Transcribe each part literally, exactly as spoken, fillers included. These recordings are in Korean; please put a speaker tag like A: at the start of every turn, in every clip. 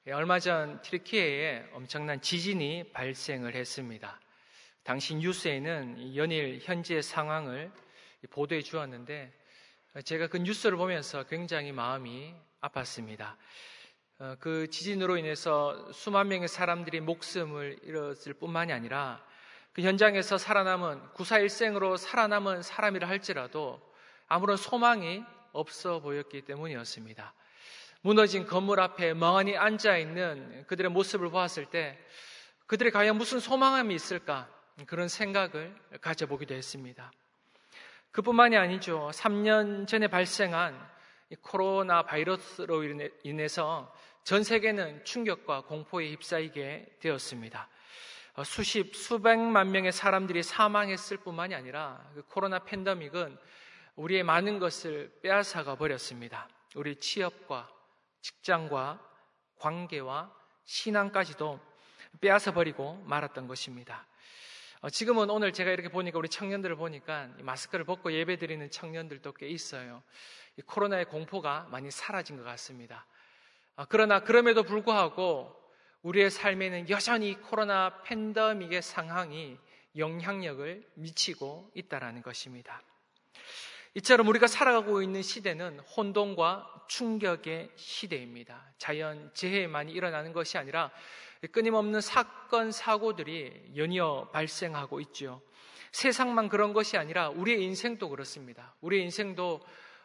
A: 얼마 전 튀르키예에 엄청난 지진이 발생을 했습니다. 당시 뉴스에는 연일 현지의 상황을 보도해 주었는데 제가 그 뉴스를 보면서 굉장히 마음이 아팠습니다. 그 지진으로 인해서 수만 명의 사람들이 목숨을 잃었을 뿐만이 아니라 그 현장에서 살아남은 구사일생으로 살아남은 사람이라 할지라도 아무런 소망이 없어 보였기 때문이었습니다. 무너진 건물 앞에 멍하니 앉아있는 그들의 모습을 보았을 때 그들이 과연 무슨 소망감이 있을까 그런 생각을 가져보기도 했습니다. 그뿐만이 아니죠. 삼 년 전에 발생한 코로나 바이러스로 인해서 전 세계는 충격과 공포에 휩싸이게 되었습니다. 수십, 수백만 명의 사람들이 사망했을 뿐만이 아니라 그 코로나 팬데믹은 우리의 많은 것을 빼앗아가 버렸습니다. 우리 취업과 직장과 관계와 신앙까지도 빼앗아 버리고 말았던 것입니다. 지금은 오늘 제가 이렇게 보니까 우리 청년들을 보니까 마스크를 벗고 예배드리는 청년들도 꽤 있어요. 이 코로나의 공포가 많이 사라진 것 같습니다. 그러나 그럼에도 불구하고 우리의 삶에는 여전히 코로나 팬데믹의 상황이 영향력을 미치고 있다는 것입니다. 이처럼 우리가 살아가고 있는 시대는 혼돈과 충격의 시대입니다. 자연 재해만이 일어나는 것이 아니라 끊임없는 사건, 사고들이 연이어 발생하고 있죠. 세상만 그런 것이 아니라 우리의 인생도 그렇습니다. 우리의 인생도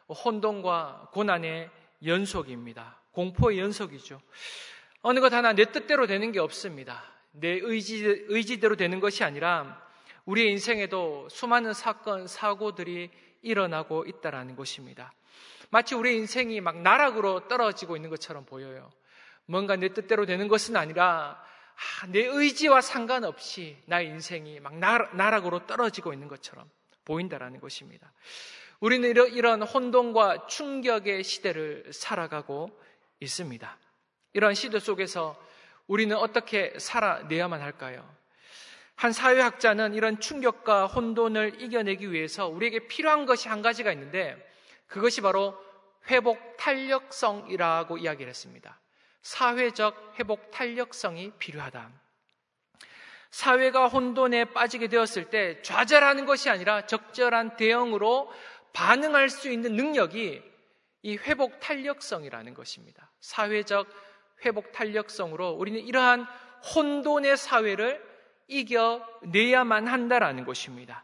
A: 혼돈과 고난의 연속입니다. 공포의 연속이죠. 어느 것 하나 내 뜻대로 되는 게 없습니다. 내 의지, 의지대로 되는 것이 아니라 우리의 인생에도 수많은 사건, 사고들이 일어나고 있다는 것입니다. 마치 우리의 인생이 막 나락으로 떨어지고 있는 것처럼 보여요. 뭔가 내 뜻대로 되는 것은 아니라 아, 내 의지와 상관없이 나의 인생이 막 나락으로 떨어지고 있는 것처럼 보인다는 것입니다. 우리는 이런, 이런 혼돈과 충격의 시대를 살아가고 있습니다. 이런 시대 속에서 우리는 어떻게 살아내야만 할까요? 한 사회학자는 이런 충격과 혼돈을 이겨내기 위해서 우리에게 필요한 것이 한 가지가 있는데 그것이 바로 회복 탄력성이라고 이야기를 했습니다. 사회적 회복 탄력성이 필요하다. 사회가 혼돈에 빠지게 되었을 때 좌절하는 것이 아니라 적절한 대응으로 반응할 수 있는 능력이 이 회복 탄력성이라는 것입니다. 사회적 회복 탄력성으로 우리는 이러한 혼돈의 사회를 이겨내야만 한다라는 것입니다.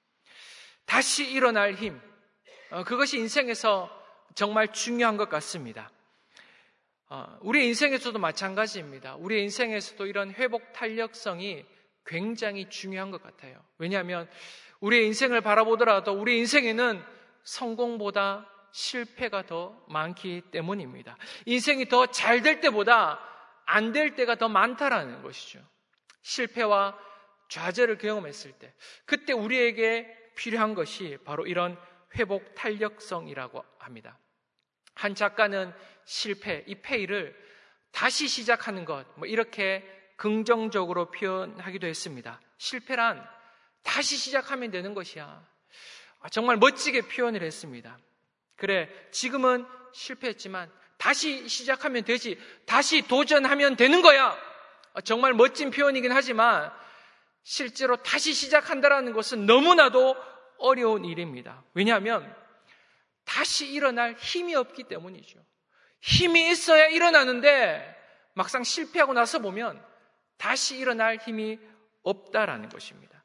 A: 다시 일어날 힘, 그것이 인생에서 정말 중요한 것 같습니다. 우리 인생에서도 마찬가지입니다. 우리 인생에서도 이런 회복 탄력성이 굉장히 중요한 것 같아요. 왜냐하면 우리의 인생을 바라보더라도 우리 인생에는 성공보다 실패가 더 많기 때문입니다. 인생이 더 잘 될 때보다 안 될 때가 더 많다라는 것이죠. 실패와 좌절을 경험했을 때 그때 우리에게 필요한 것이 바로 이런 회복 탄력성이라고 합니다. 한 작가는 실패, 이 페일을 다시 시작하는 것, 뭐 이렇게 긍정적으로 표현하기도 했습니다. 실패란 다시 시작하면 되는 것이야. 정말 멋지게 표현을 했습니다. 그래, 지금은 실패했지만 다시 시작하면 되지. 다시 도전하면 되는 거야. 정말 멋진 표현이긴 하지만 실제로 다시 시작한다는 것은 너무나도 어려운 일입니다. 왜냐하면 다시 일어날 힘이 없기 때문이죠. 힘이 있어야 일어나는데 막상 실패하고 나서 보면 다시 일어날 힘이 없다라는 것입니다.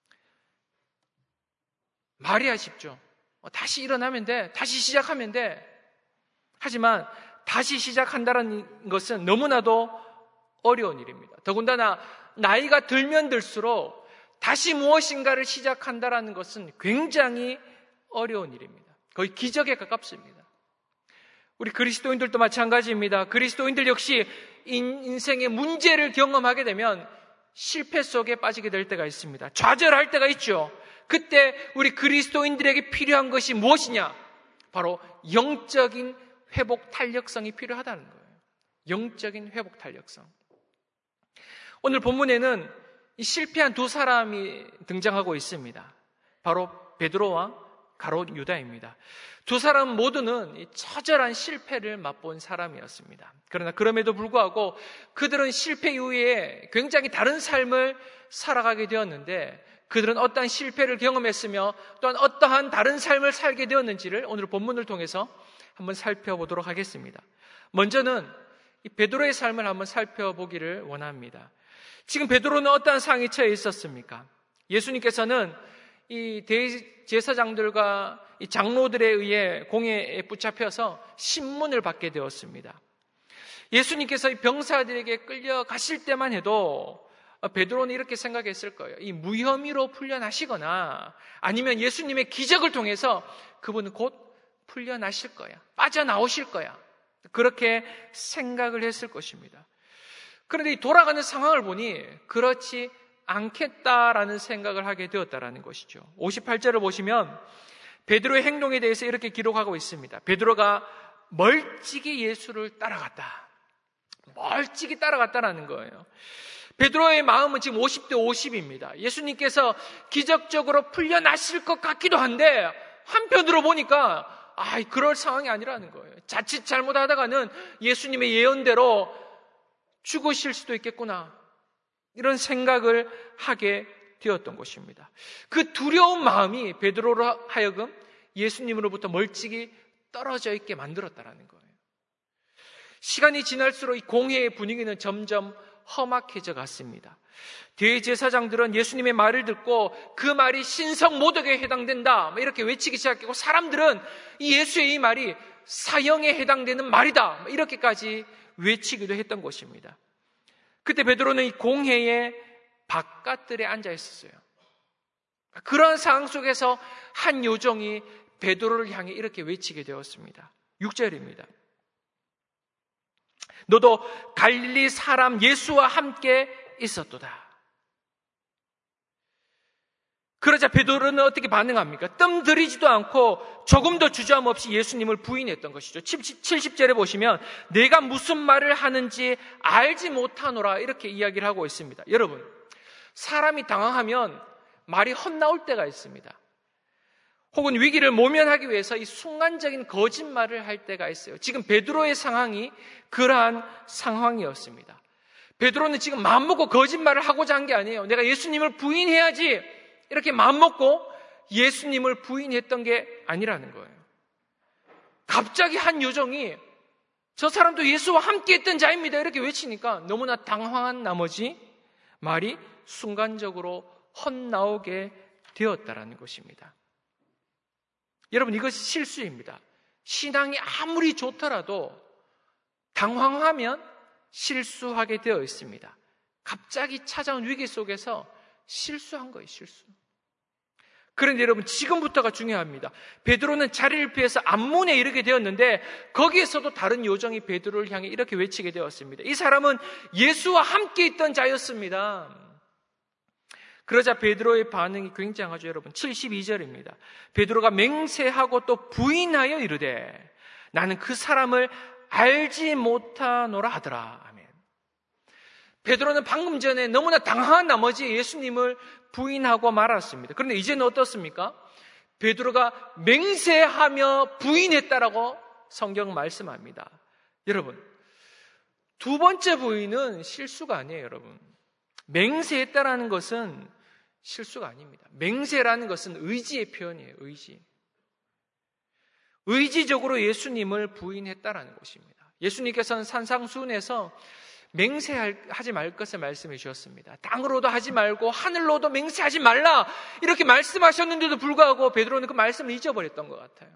A: 말이야 쉽죠. 다시 일어나면 돼. 다시 시작하면 돼. 하지만 다시 시작한다는 것은 너무나도 어려운 일입니다. 더군다나 나이가 들면 들수록 다시 무엇인가를 시작한다는 것은 굉장히 어려운 일입니다. 거의 기적에 가깝습니다. 우리 그리스도인들도 마찬가지입니다. 그리스도인들 역시 인생의 문제를 경험하게 되면 실패 속에 빠지게 될 때가 있습니다. 좌절할 때가 있죠. 그때 우리 그리스도인들에게 필요한 것이 무엇이냐? 바로 영적인 회복 탄력성이 필요하다는 거예요. 영적인 회복 탄력성. 오늘 본문에는 이 실패한 두 사람이 등장하고 있습니다. 바로 베드로와 가롯 유다입니다. 두 사람 모두는 처절한 실패를 맛본 사람이었습니다. 그러나 그럼에도 불구하고 그들은 실패 이후에 굉장히 다른 삶을 살아가게 되었는데, 그들은 어떠한 실패를 경험했으며 또한 어떠한 다른 삶을 살게 되었는지를 오늘 본문을 통해서 한번 살펴보도록 하겠습니다. 먼저는 이 베드로의 삶을 한번 살펴보기를 원합니다. 지금 베드로는 어떠한 상황에 처해 있었습니까? 예수님께서는 이 대제사장들과 이 장로들에 의해 공회에 붙잡혀서 신문을 받게 되었습니다. 예수님께서 이 병사들에게 끌려가실 때만 해도 베드로는 이렇게 생각했을 거예요. 이 무혐의로 풀려나시거나 아니면 예수님의 기적을 통해서 그분은 곧 풀려나실 거야. 빠져나오실 거야. 그렇게 생각을 했을 것입니다. 그런데 이 돌아가는 상황을 보니 그렇지 않겠다라는 생각을 하게 되었다라는 것이죠. 오십팔 절을 보시면 베드로의 행동에 대해서 이렇게 기록하고 있습니다. 베드로가 멀찍이 예수를 따라갔다. 멀찍이 따라갔다라는 거예요. 베드로의 마음은 지금 오십 대 오십입니다. 예수님께서 기적적으로 풀려나실 것 같기도 한데 한편으로 보니까 아, 그럴 상황이 아니라는 거예요. 자칫 잘못하다가는 예수님의 예언대로 죽으실 수도 있겠구나. 이런 생각을 하게 되었던 것입니다. 그 두려운 마음이 베드로로 하여금 예수님으로부터 멀찍이 떨어져 있게 만들었다는 거예요. 시간이 지날수록 이 공회의 분위기는 점점 험악해져 갔습니다. 대제사장들은 예수님의 말을 듣고 그 말이 신성 모독에 해당된다 이렇게 외치기 시작했고, 사람들은 이 예수의 이 말이 사형에 해당되는 말이다 이렇게까지 외치기도 했던 것입니다. 그때 베드로는 이 공회의 바깥들에 앉아 있었어요. 그런 상황 속에서 한 요정이 베드로를 향해 이렇게 외치게 되었습니다. 육 절입니다. 너도 갈릴리 사람 예수와 함께 있었도다. 그러자 베드로는 어떻게 반응합니까? 뜸 들이지도 않고 조금도 주저함 없이 예수님을 부인했던 것이죠. 칠십 절에 보시면 내가 무슨 말을 하는지 알지 못하노라 이렇게 이야기를 하고 있습니다. 여러분, 사람이 당황하면 말이 헛나올 때가 있습니다. 혹은 위기를 모면하기 위해서 이 순간적인 거짓말을 할 때가 있어요. 지금 베드로의 상황이 그러한 상황이었습니다. 베드로는 지금 마음먹고 거짓말을 하고자 한 게 아니에요. 내가 예수님을 부인해야지 이렇게 마음먹고 예수님을 부인했던 게 아니라는 거예요. 갑자기 한 요정이 저 사람도 예수와 함께 했던 자입니다 이렇게 외치니까 너무나 당황한 나머지 말이 순간적으로 헛나오게 되었다라는 것입니다. 여러분, 이것이 실수입니다. 신앙이 아무리 좋더라도 당황하면 실수하게 되어 있습니다. 갑자기 찾아온 위기 속에서 실수한 거예요, 실수. 그런데 여러분, 지금부터가 중요합니다. 베드로는 자리를 피해서 암문에 이르게 되었는데 거기에서도 다른 요정이 베드로를 향해 이렇게 외치게 되었습니다. 이 사람은 예수와 함께 있던 자였습니다. 그러자 베드로의 반응이 굉장하죠, 여러분. 칠십이 절입니다. 베드로가 맹세하고 또 부인하여 이르되 나는 그 사람을 알지 못하노라 하더라. 아멘. 베드로는 방금 전에 너무나 당황한 나머지 예수님을 부인하고 말았습니다. 그런데 이제는 어떻습니까? 베드로가 맹세하며 부인했다라고 성경은 말씀합니다. 여러분, 두 번째 부인은 실수가 아니에요, 여러분. 맹세했다라는 것은 실수가 아닙니다. 맹세라는 것은 의지의 표현이에요, 의지. 의지적으로 예수님을 부인했다라는 것입니다. 예수님께서는 산상수훈에서 맹세하지 말 것을 말씀해 주셨습니다. 땅으로도 하지 말고 하늘로도 맹세하지 말라 이렇게 말씀하셨는데도 불구하고 베드로는 그 말씀을 잊어버렸던 것 같아요.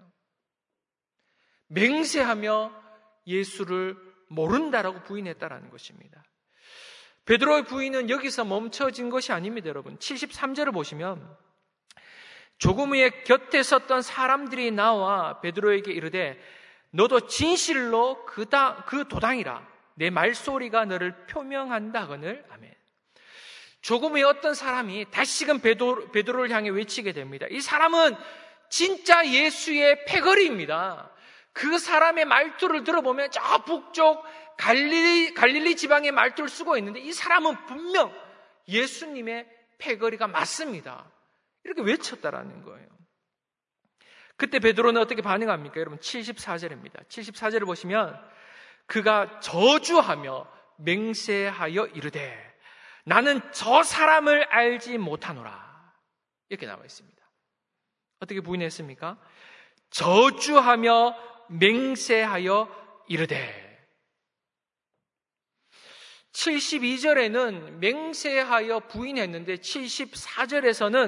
A: 맹세하며 예수를 모른다라고 부인했다라는 것입니다. 베드로의 부인은 여기서 멈춰진 것이 아닙니다, 여러분. 칠십삼 절을 보시면 조금 후에 곁에 섰던 사람들이 나와 베드로에게 이르되 너도 진실로 그다, 그 도당이라 내 말소리가 너를 표명한다 하거늘. 아멘. 조금 후에 어떤 사람이 다시금 베드로, 베드로를 향해 외치게 됩니다. 이 사람은 진짜 예수의 패거리입니다. 그 사람의 말투를 들어보면 저 북쪽 갈릴리, 갈릴리 지방의 말투를 쓰고 있는데 이 사람은 분명 예수님의 패거리가 맞습니다. 이렇게 외쳤다라는 거예요. 그때 베드로는 어떻게 반응합니까? 여러분 칠십사 절입니다. 칠십사 절을 보시면 그가 저주하며 맹세하여 이르되 나는 저 사람을 알지 못하노라. 이렇게 나와 있습니다. 어떻게 부인했습니까? 저주하며 맹세하여 이르되. 칠십이 절에는 맹세하여 부인했는데 칠십사 절에서는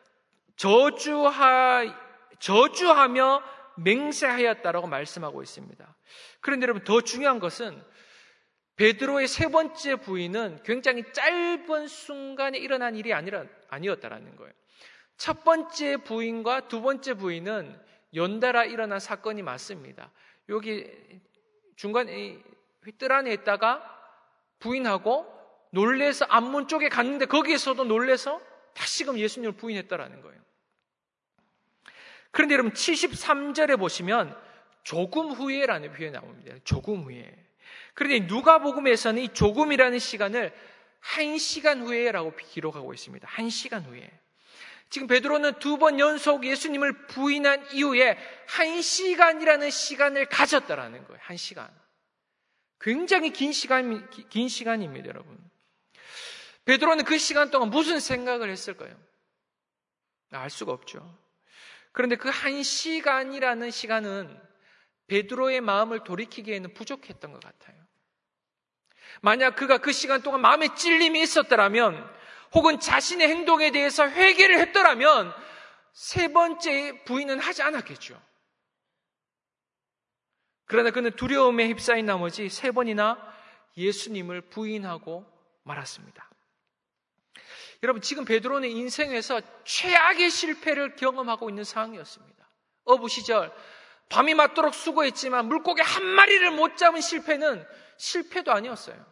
A: 저주하, 저주하며 맹세하였다라고 말씀하고 있습니다. 그런데 여러분 더 중요한 것은 베드로의 세 번째 부인은 굉장히 짧은 순간에 일어난 일이 아니라, 아니었다라는 거예요. 첫 번째 부인과 두 번째 부인은 연달아 일어난 사건이 맞습니다. 여기 중간에 뜰 안에 있다가 부인하고 놀래서 앞문 쪽에 갔는데 거기에서도 놀래서 다시금 예수님을 부인했다라는 거예요. 그런데 여러분 칠십삼 절에 보시면 조금 후에라는 표현이 나옵니다. 조금 후에. 그런데 누가복음에서는 이 조금이라는 시간을 한 시간 후에라고 기록하고 있습니다. 한 시간 후에. 지금 베드로는 두 번 연속 예수님을 부인한 이후에 한 시간이라는 시간을 가졌다라는 거예요. 한 시간. 굉장히 긴 시간, 긴 시간입니다, 여러분. 베드로는 그 시간 동안 무슨 생각을 했을까요? 알 수가 없죠. 그런데 그 한 시간이라는 시간은 베드로의 마음을 돌이키기에는 부족했던 것 같아요. 만약 그가 그 시간 동안 마음에 찔림이 있었더라면 혹은 자신의 행동에 대해서 회개를 했더라면 세 번째 부인은 하지 않았겠죠. 그러나 그는 두려움에 휩싸인 나머지 세 번이나 예수님을 부인하고 말았습니다. 여러분 지금 베드로는 인생에서 최악의 실패를 경험하고 있는 상황이었습니다. 어부 시절 밤이 맞도록 수고했지만 물고기 한 마리를 못 잡은 실패는 실패도 아니었어요.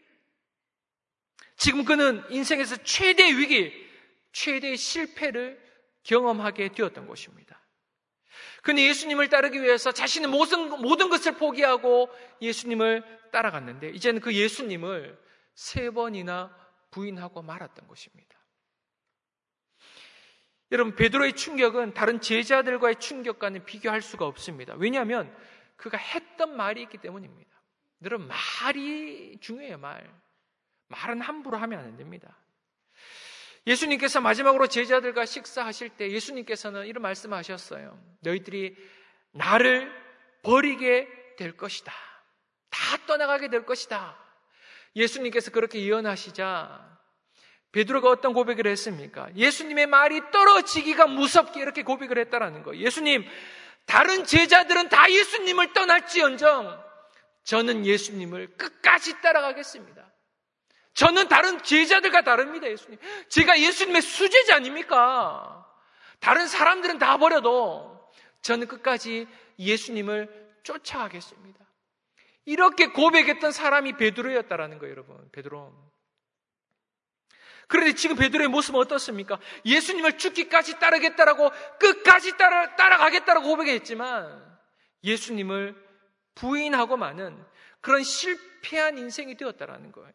A: 지금 그는 인생에서 최대의 위기, 최대의 실패를 경험하게 되었던 것입니다. 그는 예수님을 따르기 위해서 자신의 모든, 모든 것을 포기하고 예수님을 따라갔는데 이제는 그 예수님을 세 번이나 부인하고 말았던 것입니다. 여러분 베드로의 충격은 다른 제자들과의 충격과는 비교할 수가 없습니다. 왜냐하면 그가 했던 말이 있기 때문입니다. 여러분 말이 중요해요. 말. 말은 함부로 하면 안 됩니다. 예수님께서 마지막으로 제자들과 식사하실 때 예수님께서는 이런 말씀을 하셨어요. 너희들이 나를 버리게 될 것이다. 다 떠나가게 될 것이다. 예수님께서 그렇게 예언하시자 베드로가 어떤 고백을 했습니까? 예수님의 말이 떨어지기가 무섭게 이렇게 고백을 했다라는 거예요. 예수님, 다른 제자들은 다 예수님을 떠날지언정 저는 예수님을 끝까지 따라가겠습니다. 저는 다른 제자들과 다릅니다. 예수님. 제가 예수님의 수제자 아닙니까? 다른 사람들은 다 버려도 저는 끝까지 예수님을 쫓아가겠습니다. 이렇게 고백했던 사람이 베드로였다라는 거예요, 여러분. 베드로. 그런데 지금 베드로의 모습은 어떻습니까? 예수님을 죽기까지 따르겠다라고 끝까지 따라, 따라가겠다라고 고백했지만 예수님을 부인하고 마는 그런 실패한 인생이 되었다라는 거예요.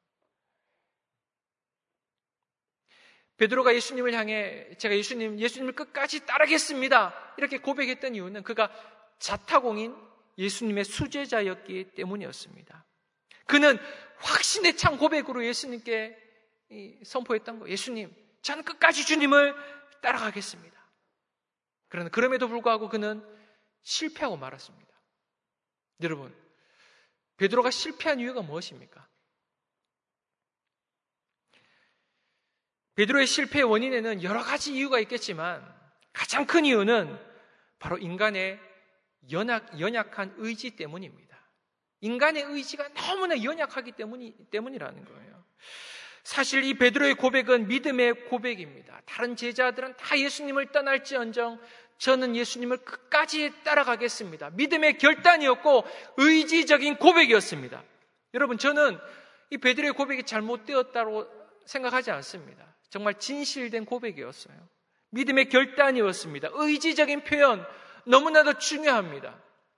A: 베드로가 예수님을 향해 제가 예수님, 예수님을 끝까지 따르겠습니다. 이렇게 고백했던 이유는 그가 자타공인 예수님의 수제자였기 때문이었습니다. 그는 확신에 찬 고백으로 예수님께 선포했던 거예요. 예수님, 저는 끝까지 주님을 따라가겠습니다. 그러나 그럼에도 불구하고 그는 실패하고 말았습니다. 여러분, 베드로가 실패한 이유가 무엇입니까? 베드로의 실패의 원인에는 여러 가지 이유가 있겠지만 가장 큰 이유는 바로 인간의 연약, 연약한 의지 때문입니다. 인간의 의지가 너무나 연약하기 때문이, 때문이라는 거예요. 사실 이 베드로의 고백은 믿음의 고백입니다. 다른 제자들은 다 예수님을 떠날지언정 저는 예수님을 끝까지 따라가겠습니다. 믿음의 결단이었고 의지적인 고백이었습니다. 여러분, 저는 이 베드로의 고백이 잘못되었다고 생각하지 않습니다. 정말 진실된 고백이었어요. 믿음의 결단이었습니다. 의지적인 표현 너무나도 중요합니다.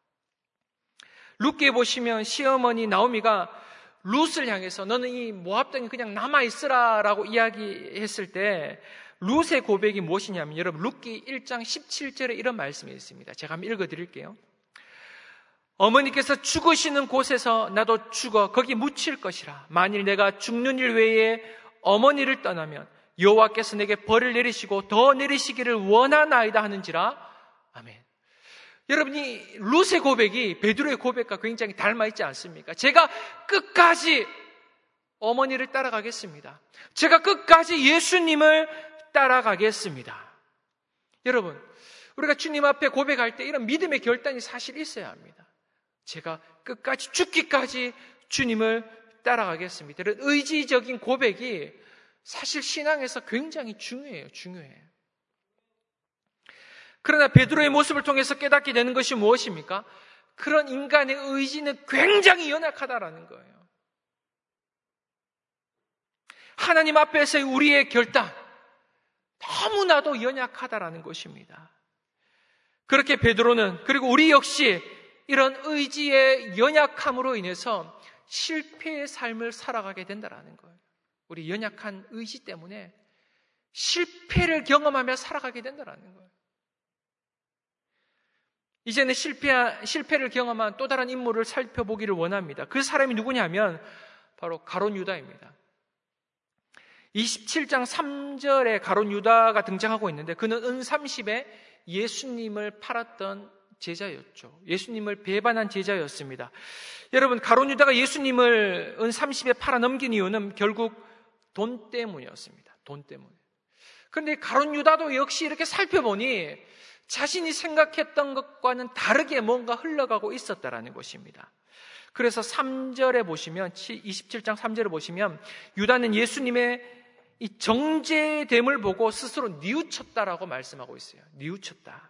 A: 룻기에 보시면 시어머니 나오미가 룻을 향해서 너는 이 모압 땅에 그냥 남아있으라 라고 이야기했을 때 룻의 고백이 무엇이냐면 여러분 룻기 일 장 십칠 절에 이런 말씀이 있습니다. 제가 한번 읽어드릴게요. 어머니께서 죽으시는 곳에서 나도 죽어 거기 묻힐 것이라. 만일 내가 죽는 일 외에 어머니를 떠나면 여호와께서 내게 벌을 내리시고 더 내리시기를 원하나이다 하는지라. 아멘. 여러분이 룻의 고백이 베드로의 고백과 굉장히 닮아있지 않습니까? 제가 끝까지 어머니를 따라가겠습니다. 제가 끝까지 예수님을 따라가겠습니다. 여러분, 우리가 주님 앞에 고백할 때 이런 믿음의 결단이 사실 있어야 합니다. 제가 끝까지 죽기까지 주님을 따라가겠습니다. 이런 의지적인 고백이 사실 신앙에서 굉장히 중요해요. 중요해요. 그러나 베드로의 모습을 통해서 깨닫게 되는 것이 무엇입니까? 그런 인간의 의지는 굉장히 연약하다라는 거예요. 하나님 앞에서의 우리의 결단, 너무나도 연약하다라는 것입니다. 그렇게 베드로는, 그리고 우리 역시 이런 의지의 연약함으로 인해서 실패의 삶을 살아가게 된다는 거예요. 우리 연약한 의지 때문에 실패를 경험하며 살아가게 된다는 거예요. 이제는 실패, 실패를 경험한 또 다른 인물을 살펴보기를 원합니다. 그 사람이 누구냐면 바로 가룟 유다입니다. 이십칠 장 삼 절에 가룟 유다가 등장하고 있는데 그는 은 삼십에 예수님을 팔았던 제자였죠. 예수님을 배반한 제자였습니다. 여러분, 가룟 유다가 예수님을 은 삼십에 팔아 넘긴 이유는 결국 돈 때문이었습니다. 돈 때문에. 그런데 가룟 유다도 역시 이렇게 살펴보니 자신이 생각했던 것과는 다르게 뭔가 흘러가고 있었다라는 것입니다. 그래서 삼 절에 보시면, 이십칠 장 삼 절에 보시면 유다는 예수님의 이 정죄됨을 보고 스스로 뉘우쳤다라고 말씀하고 있어요. 뉘우쳤다.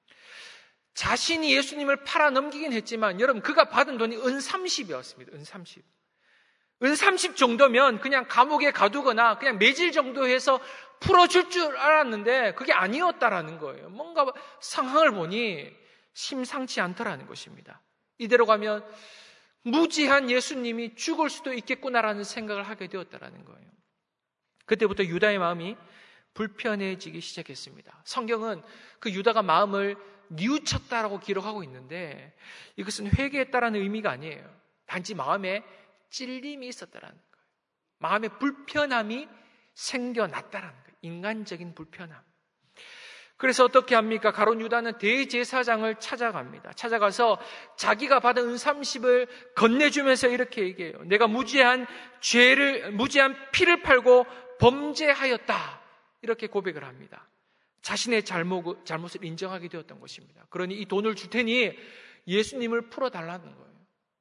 A: 자신이 예수님을 팔아 넘기긴 했지만 여러분, 그가 받은 돈이 은 삼십이었습니다. 은 삼십. 은 삼십 정도면 그냥 감옥에 가두거나 그냥 매질 정도 해서 풀어줄 줄 알았는데 그게 아니었다라는 거예요. 뭔가 상황을 보니 심상치 않더라는 것입니다. 이대로 가면 무지한 예수님이 죽을 수도 있겠구나라는 생각을 하게 되었다라는 거예요. 그때부터 유다의 마음이 불편해지기 시작했습니다. 성경은 그 유다가 마음을 뉘우쳤다라고 기록하고 있는데 이것은 회개했다라는 의미가 아니에요. 단지 마음에 찔림이 있었다라는 거예요. 마음에 불편함이 생겨났다라는 거예요. 인간적인 불편함. 그래서 어떻게 합니까? 가룟 유다는 대제사장을 찾아갑니다. 찾아가서 자기가 받은 은 삼십을 건네주면서 이렇게 얘기해요. 내가 무지한 죄를, 무지한 피를 팔고 범죄하였다. 이렇게 고백을 합니다. 자신의 잘못, 잘못을 인정하게 되었던 것입니다. 그러니 이 돈을 줄 테니 예수님을 풀어달라는 거예요.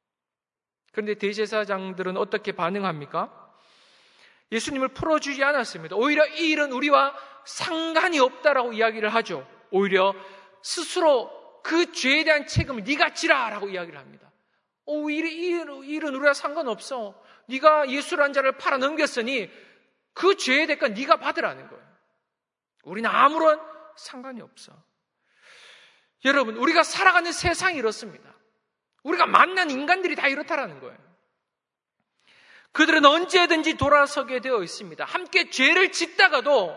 A: 그런데 대제사장들은 어떻게 반응합니까? 예수님을 풀어주지 않았습니다. 오히려 이 일은 우리와 상관이 없다라고 이야기를 하죠. 오히려 스스로 그 죄에 대한 책임을 네가 지라라고 이야기를 합니다. 오, 이 일은 우리와 상관없어. 네가 예수라는 자를 팔아 넘겼으니 그 죄의 대가 네가 받으라는 거예요. 우리는 아무런 상관이 없어. 여러분, 우리가 살아가는 세상이 이렇습니다. 우리가 만난 인간들이 다 이렇다라는 거예요. 그들은 언제든지 돌아서게 되어 있습니다. 함께 죄를 짓다가도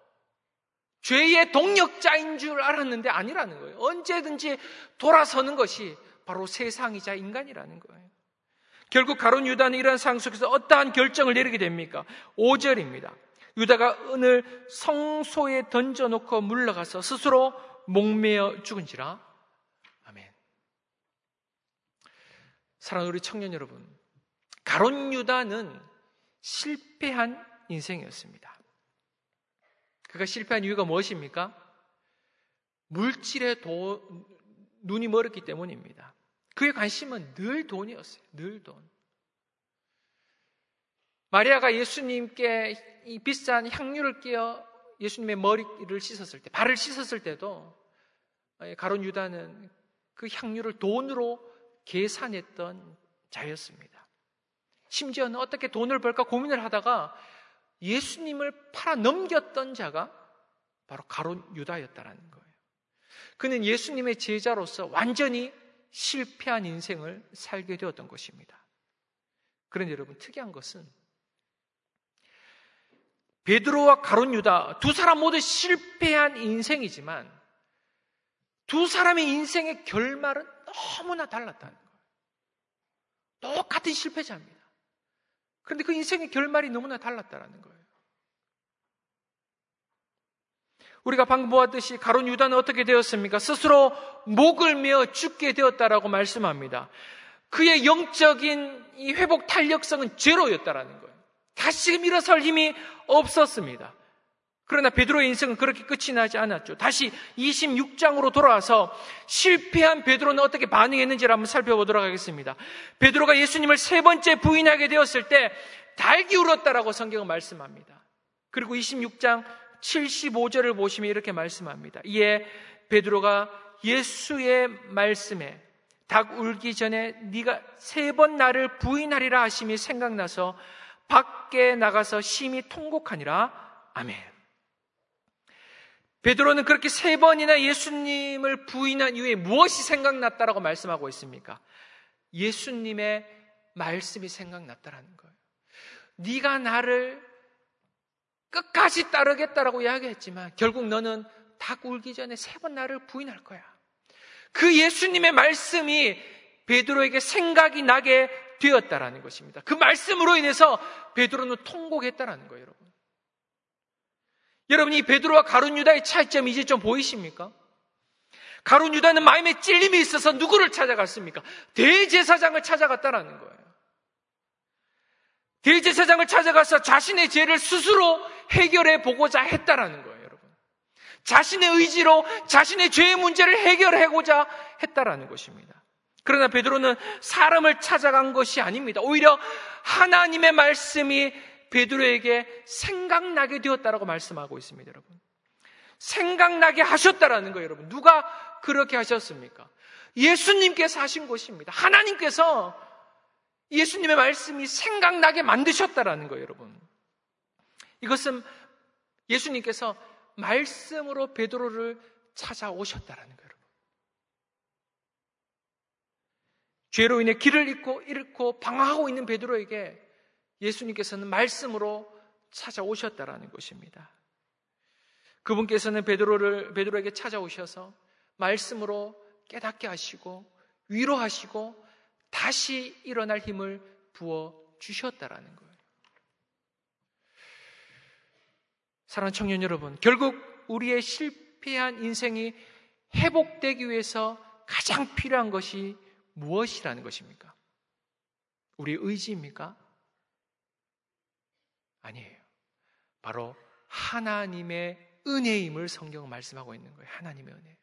A: 죄의 동력자인 줄 알았는데 아니라는 거예요. 언제든지 돌아서는 것이 바로 세상이자 인간이라는 거예요. 결국 가룟 유다는 이러한 상황 속에서 어떠한 결정을 내리게 됩니까? 오 절입니다. 유다가 은을 성소에 던져놓고 물러가서 스스로 목매어 죽은지라. 아멘. 사랑하는 우리 청년 여러분, 가룟 유다는 실패한 인생이었습니다. 그가 실패한 이유가 무엇입니까? 물질에 도, 눈이 멀었기 때문입니다. 그의 관심은 늘 돈이었어요. 늘 돈. 마리아가 예수님께 이 비싼 향유를 끼워 예수님의 머리를 씻었을 때, 발을 씻었을 때도 가룟 유다는 그 향유를 돈으로 계산했던 자였습니다. 심지어는 어떻게 돈을 벌까 고민을 하다가 예수님을 팔아 넘겼던 자가 바로 가룟 유다였다라는 거예요. 그는 예수님의 제자로서 완전히 실패한 인생을 살게 되었던 것입니다. 그런데 여러분, 특이한 것은 베드로와 가룟 유다 두 사람 모두 실패한 인생이지만 두 사람의 인생의 결말은 너무나 달랐다는 거예요. 똑같은 실패자입니다. 그런데 그 인생의 결말이 너무나 달랐다는 거예요. 우리가 방금 보았듯이 가룟 유다는 어떻게 되었습니까? 스스로 목을 메어 죽게 되었다라고 말씀합니다. 그의 영적인 이 회복 탄력성은 제로였다라는 거예요. 다시금 일어설 힘이 없었습니다. 그러나 베드로의 인생은 그렇게 끝이 나지 않았죠. 다시 이십육 장으로 돌아와서 실패한 베드로는 어떻게 반응했는지를 한번 살펴보도록 하겠습니다. 베드로가 예수님을 세 번째 부인하게 되었을 때 달기 울었다라고 성경은 말씀합니다. 그리고 이십육 장 칠십오 절을 보시면 이렇게 말씀합니다. 이에 베드로가 예수의 말씀에 닭 울기 전에 네가 세 번 나를 부인하리라 하심이 생각나서 밖에 나가서 심히 통곡하니라. 아멘. 베드로는 그렇게 세 번이나 예수님을 부인한 이후에 무엇이 생각났다라고 말씀하고 있습니까? 예수님의 말씀이 생각났다라는 거예요. 네가 나를 끝까지 따르겠다라고 이야기했지만 결국 너는 닭 울기 전에 세 번 나를 부인할 거야. 그 예수님의 말씀이 베드로에게 생각이 나게 되었다라는 것입니다. 그 말씀으로 인해서 베드로는 통곡했다라는 거예요, 여러분. 여러분, 이 베드로와 가룟 유다의 차이점이 이제 좀 보이십니까? 가룟 유다는 마음에 찔림이 있어서 누구를 찾아갔습니까? 대제사장을 찾아갔다라는 거예요. 대제사장을 찾아가서 자신의 죄를 스스로 해결해 보고자 했다라는 거예요, 여러분. 자신의 의지로 자신의 죄의 문제를 해결하고자 했다라는 것입니다. 그러나 베드로는 사람을 찾아간 것이 아닙니다. 오히려 하나님의 말씀이 베드로에게 생각나게 되었다라고 말씀하고 있습니다, 여러분. 생각나게 하셨다라는 거예요, 여러분. 누가 그렇게 하셨습니까? 예수님께서 하신 것입니다. 하나님께서 예수님의 말씀이 생각나게 만드셨다라는 거예요, 여러분. 이것은 예수님께서 말씀으로 베드로를 찾아오셨다라는 거예요, 여러분. 죄로 인해 길을 잃고 잃고 방황하고 있는 베드로에게 예수님께서는 말씀으로 찾아오셨다라는 것입니다. 그분께서는 베드로를 베드로에게 찾아오셔서 말씀으로 깨닫게 하시고 위로하시고 다시 일어날 힘을 부어 주셨다라는 거예요. 사랑하는 청년 여러분, 결국 우리의 실패한 인생이 회복되기 위해서 가장 필요한 것이 무엇이라는 것입니까? 우리의 의지입니까? 아니에요. 바로 하나님의 은혜임을 성경은 말씀하고 있는 거예요. 하나님의 은혜.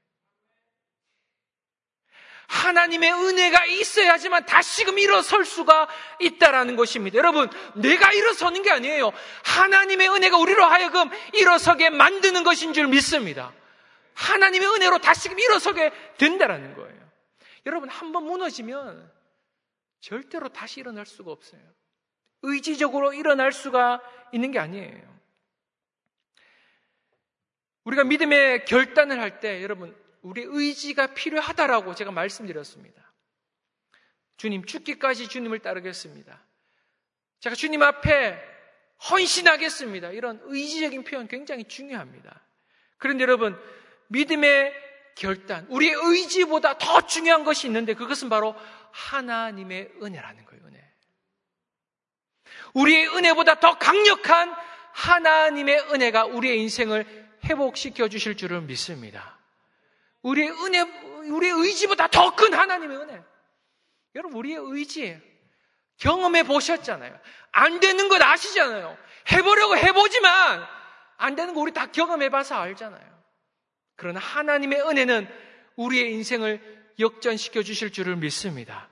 A: 하나님의 은혜가 있어야지만 다시금 일어설 수가 있다라는 것입니다. 여러분, 내가 일어서는 게 아니에요. 하나님의 은혜가 우리로 하여금 일어서게 만드는 것인 줄 믿습니다. 하나님의 은혜로 다시금 일어서게 된다라는 거예요. 여러분, 한번 무너지면 절대로 다시 일어날 수가 없어요. 의지적으로 일어날 수가 있는 게 아니에요. 우리가 믿음의 결단을 할 때 여러분, 우리 의지가 필요하다라고 제가 말씀드렸습니다. 주님, 죽기까지 주님을 따르겠습니다. 제가 주님 앞에 헌신하겠습니다. 이런 의지적인 표현 굉장히 중요합니다. 그런데 여러분, 믿음의 결단, 우리의 의지보다 더 중요한 것이 있는데 그것은 바로 하나님의 은혜라는 거예요. 은혜. 우리의 은혜보다 더 강력한 하나님의 은혜가 우리의 인생을 회복시켜 주실 줄을 믿습니다. 우리의 은혜, 우리의 의지보다 더 큰 하나님의 은혜. 여러분, 우리의 의지 경험해 보셨잖아요. 안 되는 것 아시잖아요. 해보려고 해보지만 안 되는 거 우리 다 경험해 봐서 알잖아요. 그러나 하나님의 은혜는 우리의 인생을 역전시켜 주실 줄을 믿습니다.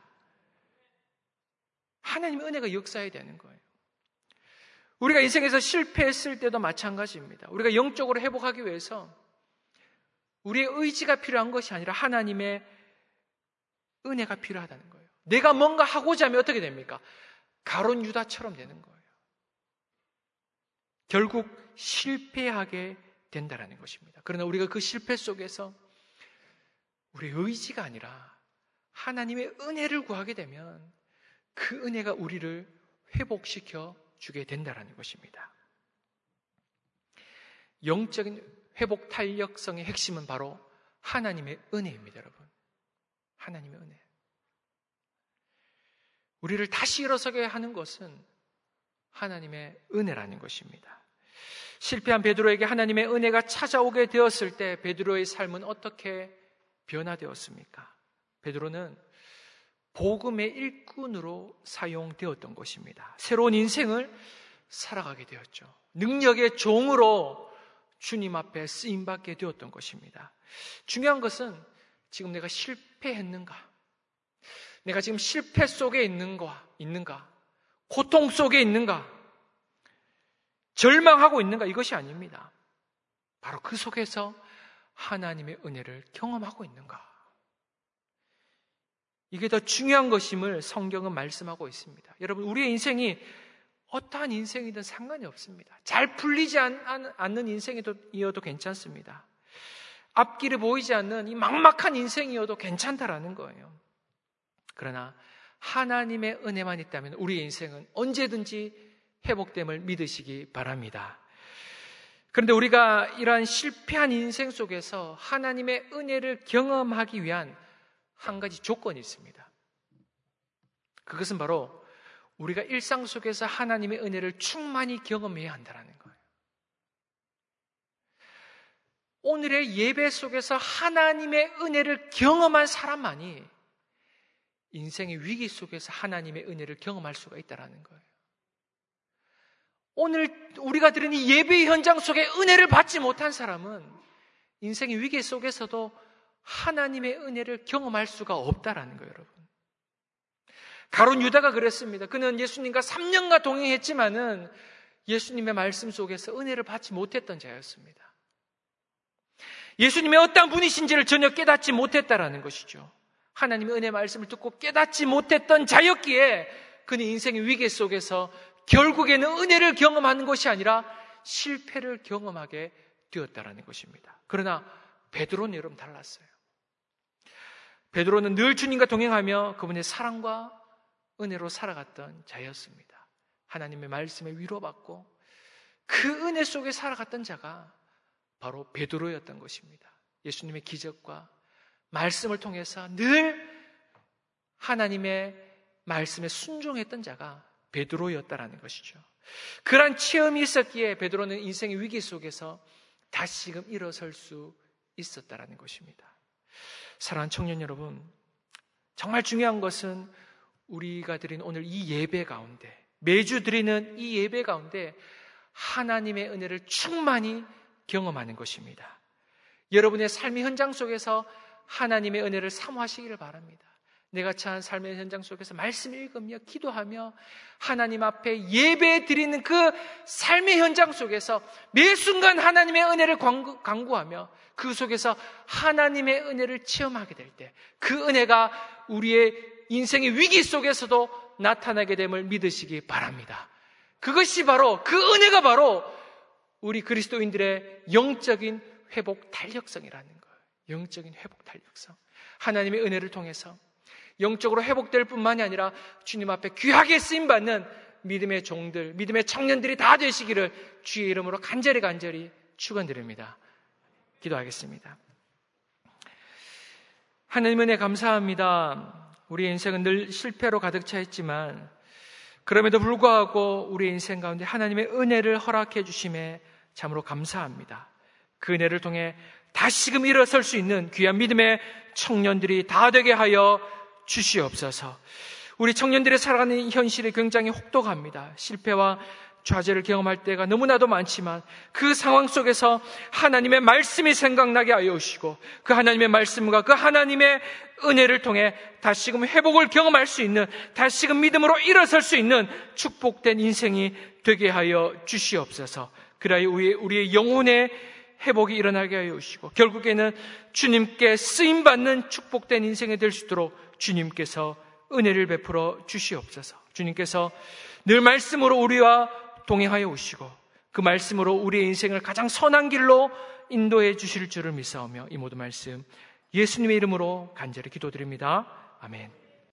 A: 하나님의 은혜가 역사해야 되는 거예요. 우리가 인생에서 실패했을 때도 마찬가지입니다. 우리가 영적으로 회복하기 위해서 우리의 의지가 필요한 것이 아니라 하나님의 은혜가 필요하다는 거예요. 내가 뭔가 하고자 하면 어떻게 됩니까? 가룟 유다처럼 되는 거예요. 결국 실패하게 된다는 것입니다. 그러나 우리가 그 실패 속에서 우리의 의지가 아니라 하나님의 은혜를 구하게 되면 그 은혜가 우리를 회복시켜 주게 된다는 것입니다. 영적인 회복 탄력성의 핵심은 바로 하나님의 은혜입니다, 여러분. 하나님의 은혜. 우리를 다시 일어서게 하는 것은 하나님의 은혜라는 것입니다. 실패한 베드로에게 하나님의 은혜가 찾아오게 되었을 때 베드로의 삶은 어떻게 변화되었습니까? 베드로는 복음의 일꾼으로 사용되었던 것입니다. 새로운 인생을 살아가게 되었죠. 능력의 종으로 주님 앞에 쓰임받게 되었던 것입니다. 중요한 것은 지금 내가 실패했는가? 내가 지금 실패 속에 있는가? 있는가? 고통 속에 있는가? 절망하고 있는가? 이것이 아닙니다. 바로 그 속에서 하나님의 은혜를 경험하고 있는가? 이게 더 중요한 것임을 성경은 말씀하고 있습니다. 여러분, 우리의 인생이 어떠한 인생이든 상관이 없습니다. 잘 풀리지 않는 인생이어도 괜찮습니다. 앞길이 보이지 않는 이 막막한 인생이어도 괜찮다라는 거예요. 그러나 하나님의 은혜만 있다면 우리의 인생은 언제든지 회복됨을 믿으시기 바랍니다. 그런데 우리가 이러한 실패한 인생 속에서 하나님의 은혜를 경험하기 위한 한 가지 조건이 있습니다. 그것은 바로 우리가 일상 속에서 하나님의 은혜를 충만히 경험해야 한다는 거예요. 오늘의 예배 속에서 하나님의 은혜를 경험한 사람만이 인생의 위기 속에서 하나님의 은혜를 경험할 수가 있다는 거예요. 오늘 우리가 드린 이 예배 현장 속에 은혜를 받지 못한 사람은 인생의 위기 속에서도 하나님의 은혜를 경험할 수가 없다라는 거예요, 여러분. 가룟 유다가 그랬습니다. 그는 예수님과 삼 년간 동행했지만은 예수님의 말씀 속에서 은혜를 받지 못했던 자였습니다. 예수님의 어떤 분이신지를 전혀 깨닫지 못했다라는 것이죠. 하나님의 은혜 말씀을 듣고 깨닫지 못했던 자였기에 그는 인생의 위기 속에서 결국에는 은혜를 경험하는 것이 아니라 실패를 경험하게 되었다라는 것입니다. 그러나 베드로는 여러분 달랐어요. 베드로는 늘 주님과 동행하며 그분의 사랑과 은혜로 살아갔던 자였습니다. 하나님의 말씀에 위로받고 그 은혜 속에 살아갔던 자가 바로 베드로였던 것입니다. 예수님의 기적과 말씀을 통해서 늘 하나님의 말씀에 순종했던 자가 베드로였다라는 것이죠. 그러한 체험이 있었기에 베드로는 인생의 위기 속에서 다시금 일어설 수 있었다라는 것입니다. 사랑하는 청년 여러분, 정말 중요한 것은 우리가 드리는 오늘 이 예배 가운데, 매주 드리는 이 예배 가운데 하나님의 은혜를 충만히 경험하는 것입니다. 여러분의 삶의 현장 속에서 하나님의 은혜를 사모하시기를 바랍니다. 내가 처한 삶의 현장 속에서 말씀 읽으며 기도하며 하나님 앞에 예배 드리는 그 삶의 현장 속에서 매 순간 하나님의 은혜를 간구, 간구하며 그 속에서 하나님의 은혜를 체험하게 될 때 그 은혜가 우리의 인생의 위기 속에서도 나타나게 됨을 믿으시기 바랍니다. 그것이 바로, 그 은혜가 바로 우리 그리스도인들의 영적인 회복 탄력성이라는 거예요. 영적인 회복 탄력성. 하나님의 은혜를 통해서 영적으로 회복될 뿐만이 아니라 주님 앞에 귀하게 쓰임받는 믿음의 종들, 믿음의 청년들이 다 되시기를 주의 이름으로 간절히 간절히 축원드립니다. 기도하겠습니다. 하나님 은혜 감사합니다. 우리의 인생은 늘 실패로 가득 차 있지만 그럼에도 불구하고 우리의 인생 가운데 하나님의 은혜를 허락해 주심에 참으로 감사합니다. 그 은혜를 통해 다시금 일어설 수 있는 귀한 믿음의 청년들이 다 되게 하여 주시옵소서. 우리 청년들의 살아가는 현실이 굉장히 혹독합니다. 실패와 좌절을 경험할 때가 너무나도 많지만 그 상황 속에서 하나님의 말씀이 생각나게 하여 주시고 그 하나님의 말씀과 그 하나님의 은혜를 통해 다시금 회복을 경험할 수 있는, 다시금 믿음으로 일어설 수 있는 축복된 인생이 되게 하여 주시옵소서. 그리하여 우리의, 우리의 영혼의 회복이 일어나게 하여 주시고 결국에는 주님께 쓰임받는 축복된 인생이 될 수 있도록 주님께서 은혜를 베풀어 주시옵소서. 주님께서 늘 말씀으로 우리와 동행하여 오시고 그 말씀으로 우리의 인생을 가장 선한 길로 인도해 주실 줄을 믿사오며 이 모든 말씀 예수님의 이름으로 간절히 기도드립니다. 아멘.